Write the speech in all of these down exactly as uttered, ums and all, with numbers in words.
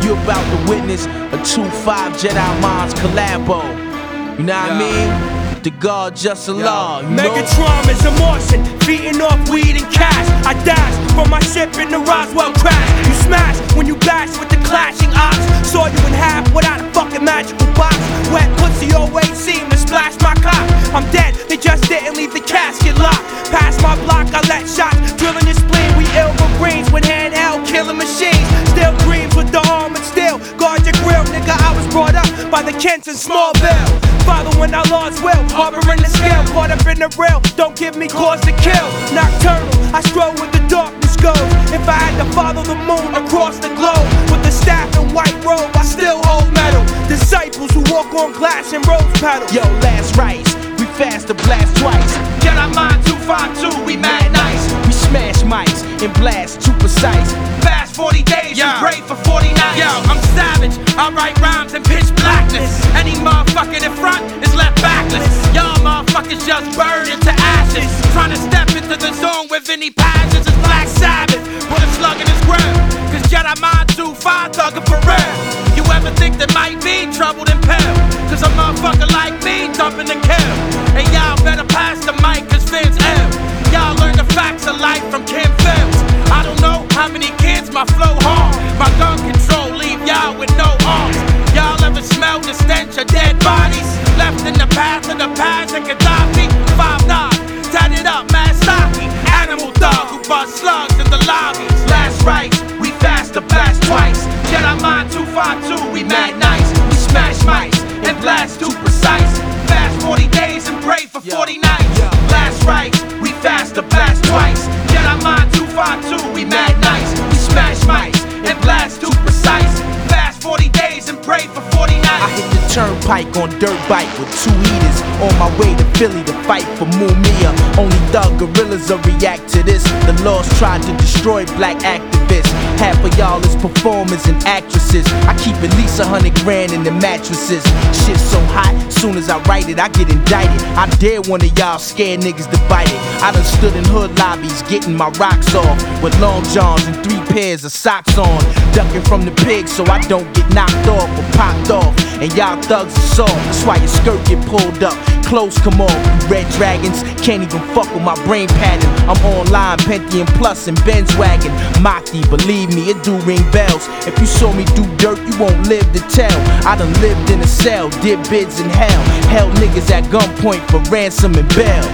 You about to witness a two five Jedi Minds collabo. You know what I mean? The God just a law, you know? Megatron is a Martian, feeding off weed and cash. I dash from my ship in the Roswell crash. You smash when you bash with the clashing ox. Saw you in half without a fucking magical box. Wet pussy always seem to splash my cock. I'm dead, they just didn't leave the casket locked. Past my block, I let shots drilling your spleen. We ill for greens with handheld killing machines. Still dreams with the arm and steel. Guard your grill, nigga, I was brought up by the Kents in Smallville. Following our Lord's will, harboring the scale, caught up in the rail, don't give me cause to kill. Nocturnal, I stroll with the darkness goes. If I had to follow the moon across the globe, with the staff and white robe, I still hold metal. Disciples who walk on glass and rose petals. Yo, last rites, we fast to blast twice. Jedi Mind two five two, we mad nice. We smash mics and blast too precise. Fast forty days, you pray for forty nights. Yo, I'm savage, I write rhymes in pitch blackness. Any motherfucker in front is left backless. Y'all motherfuckers just burn into ashes. Trying to step into the zone with any passions is Black Sabbath. Put a slug in his grill, cause Jedi Mind two five thuggin' for real. You ever think there might be trouble in pill? Cause a motherfucker like me dumping the kill. And y'all better pass the mic cause fans ill. Y'all learn the facts of life from Kim Fields. I don't know how many kids my flow harm. My gun control leave y'all with no arms. Y'all ever smell the stench of dead bodies left in the path of the past and Gaddafi? Five nine, tatted up, mad stocky. Animal dog who bust slugs in the lobbies. Last rites, we fast to blast twice. Jedi Mind two five two, we mad nice. We smash mics and blast too precise. Fast forty days and pray for forty nights. Last rites, we fast to blast twice. Jedi Mind two five two, we mad nice. We smash mics and blast too precise. Fast forty days and pray for forty nights. I hit the turnpike on dirt bike with two heaters. On my way to Philly to fight for Mumia. Only thug gorillas will react to this. The laws tried to destroy black activists. Half of y'all is performers and actresses. I keep at least a hundred grand in the mattresses. Shit so hot, soon as I write it, I get indicted. I dare one of y'all scared niggas to bite it. I done stood in hood lobbies getting my rocks off with long johns and three pairs of socks on. Ducking from the pigs so I don't get knocked off or popped off. And y'all thugs are soft, that's why your skirt get pulled up. Clothes come off, you red dragons can't even fuck with my brain pattern. I'm online, Pentium Plus and Benz wagon. Maki, believe me, it do ring bells. If you saw me do dirt, you won't live to tell. I done lived in a cell, did bids in hell. Held niggas at gunpoint for ransom and bail.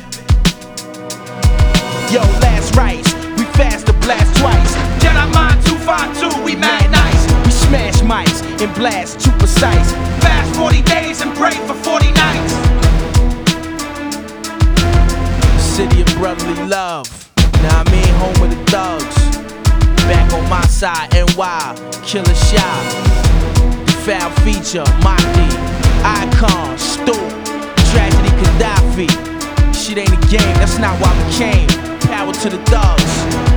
Yo, last rites, we fast to blast twice. Jedi Mind two five two, we mad nice. We smash mics and blast too precise. Fast forty days and pray for forty nights. City of brotherly love, now I mean home of the thugs. Back on my side, N Y, Killer Shot, Foul Feature, Maki, Icon, Stu, Tragedy Gaddafi. Shit ain't a game, that's not why we came. Power to the thugs.